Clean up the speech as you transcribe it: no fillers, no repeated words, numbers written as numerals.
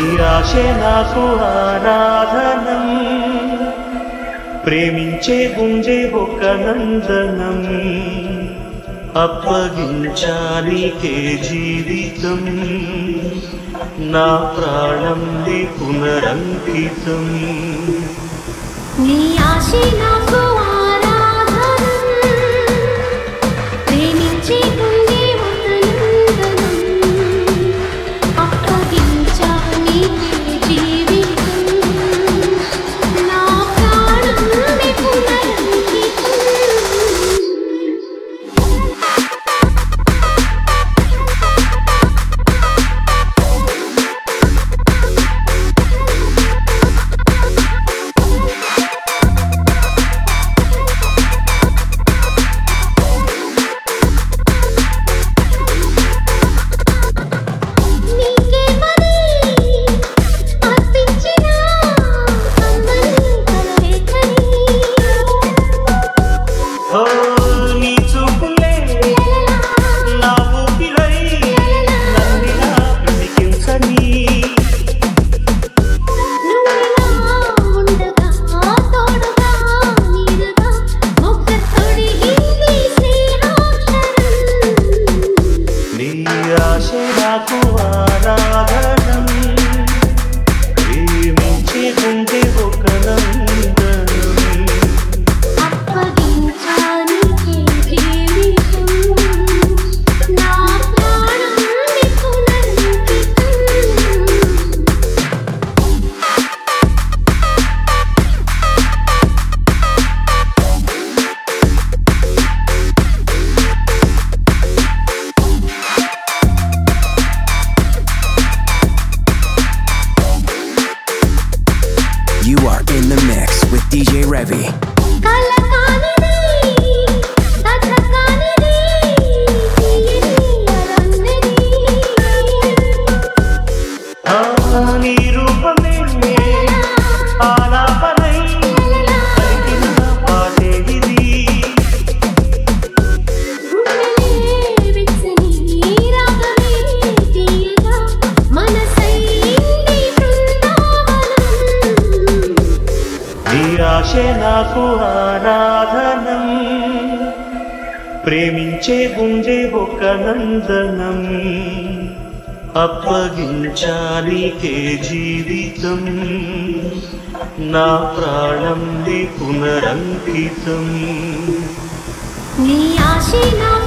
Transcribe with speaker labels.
Speaker 1: ఆశే నాకు ఆరాధనం, ప్రేమించే గుంజే ఒక నందనం, అప్పగించానికే జీవితం, నా ప్రాణం నీ పునరంకితం.
Speaker 2: నీ ఆశే నాకు ఆరాధనం, ప్రేమించే గుండె ఒక నందనం, అప్పగించానికే జీవితం, నా ప్రాణం నీ పునరంకితం.
Speaker 1: ఆశే నాకు ఆరాధనం, ప్రేమించే గుండె ఒక నందనం,
Speaker 2: అప్పగించానికే జీవితం, నా ప్రాణం నీ పునరంకితం.
Speaker 3: You are in the mix with DJ Revy.
Speaker 2: కలకానిది కథకానిది తీయని అలన్నది,
Speaker 1: నీ రూపమే ఆలాపనై పలికిన పాటే ఇది.
Speaker 2: గుండెలే వెచ్చని రాగమే తీయగా మనసైంది బృందావనం.
Speaker 1: నీ ఆశే నాకు ఆరాధనం, ప్రేమించే గుండె ఒక నందనం, అప్పగించానికే జీవితం, నా ప్రాణం నీ పునరంకితం.
Speaker 2: నీ ఆశే నా